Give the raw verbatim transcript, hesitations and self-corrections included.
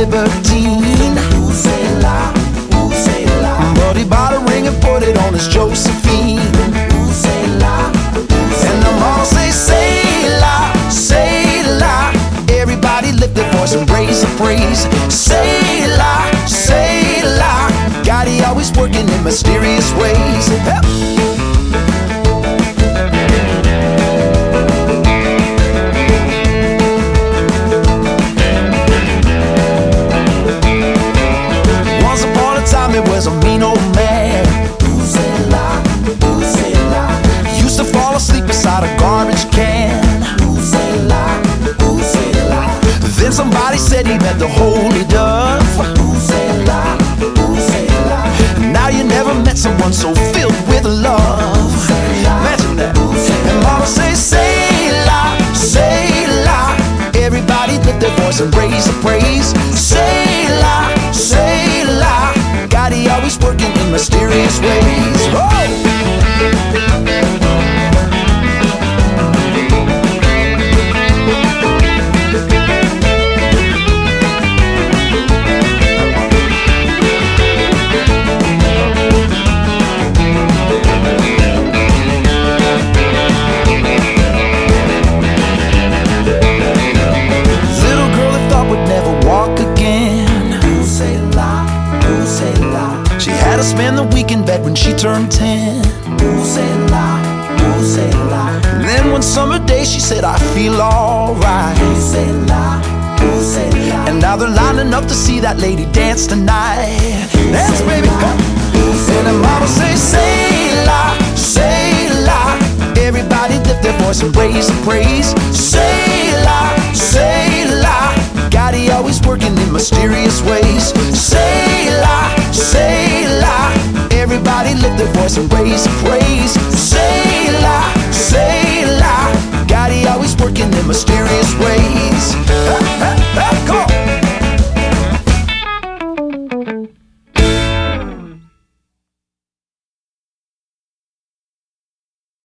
libertine. Ooh, say la, ooh, say la. But he bought a ring and put it on his Josephine. Ooh, say la, ooh, say And the mama say, say la, say la. Everybody lift their voice and raise the praise. Say la, say la. God, he always working in mysterious ways. Help. Once upon a time it was a mean old man. Ooh, say la, ooh, say la. Used to fall asleep beside a garbage can. Ooh, say la, ooh, say la. Then somebody said he met the holy dove. Ooh, say la, ooh, say la. Now you never met someone so filled with love. Imagine that. And mama say, say la, say la. Everybody lift their voice and raise the praise. Say la, say la. God, he always working in mysterious ways. Oh! Spend the week in bed when she turned ten. Ooh, say la, ooh, say la. And then one summer day she said, I feel alright. Ooh, say la, ooh, say la. And now they're lining up to see that lady dance tonight. Dance, baby, come. And the mama say, say la, say la. Everybody lift their voice and raise the praise. Say la, say la. God, he always working in mysterious ways. Say la, say la. Everybody lift their voice and raise the praise.